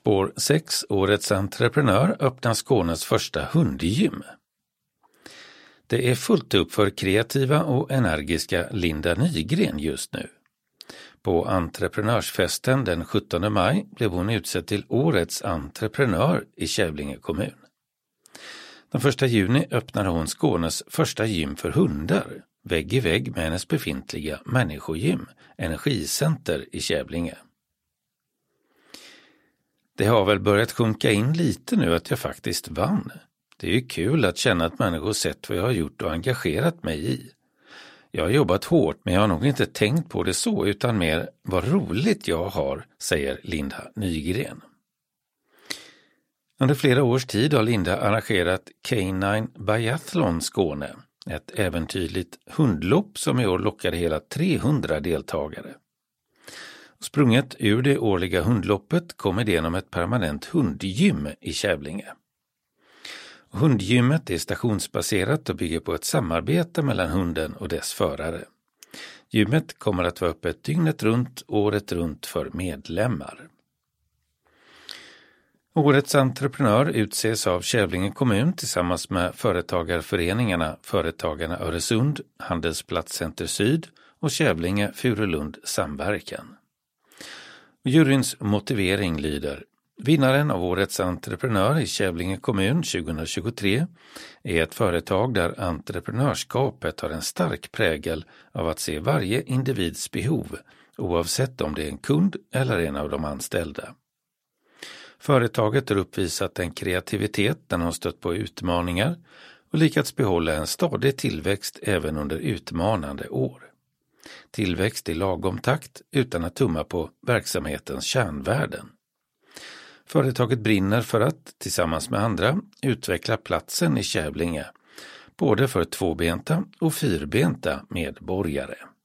Spår 6, Årets entreprenör, öppnar Skånes första hundgym. Det är fullt upp för kreativa och energiska Linda Nygren just nu. På entreprenörsfesten den 17 maj blev hon utsedd till Årets entreprenör i Kävlinge kommun. Den 1 juni öppnade hon Skånes första gym för hundar, vägg i vägg med hennes befintliga människogym, Energicenter i Kävlinge. Det har väl börjat sjunka in lite nu att jag faktiskt vann. Det är ju kul att känna att människor sett vad jag har gjort och engagerat mig i. Jag har jobbat hårt, men jag har nog inte tänkt på det så, utan mer vad roligt jag har, säger Linda Nygren. Under flera års tid har Linda arrangerat Canine Biathlon Skåne, ett äventyrligt hundlopp som i år lockade hela 300 deltagare. Sprunget ur det årliga hundloppet kom idén om ett permanent hundgym i Kävlinge. Hundgymmet är stationsbaserat och bygger på ett samarbete mellan hunden och dess förare. Gymmet kommer att vara öppet dygnet runt, året runt för medlemmar. Årets entreprenör utses av Kävlinge kommun tillsammans med företagarföreningarna Företagarna Öresund, Handelsplatscenter Syd och Kävlinge Furulund Samverkan. Juryns motivering lyder: vinnaren av Årets entreprenör i Kävlinge kommun 2023 är ett företag där entreprenörskapet har en stark prägel av att se varje individs behov, oavsett om det är en kund eller en av de anställda. Företaget har uppvisat en kreativitet där de har stött på utmaningar och lyckats behålla en stadig tillväxt även under utmanande år. Tillväxt i lagom takt utan att tumma på verksamhetens kärnvärden. Företaget brinner för att, tillsammans med andra, utveckla platsen i Kävlinge, både för tvåbenta och fyrbenta medborgare.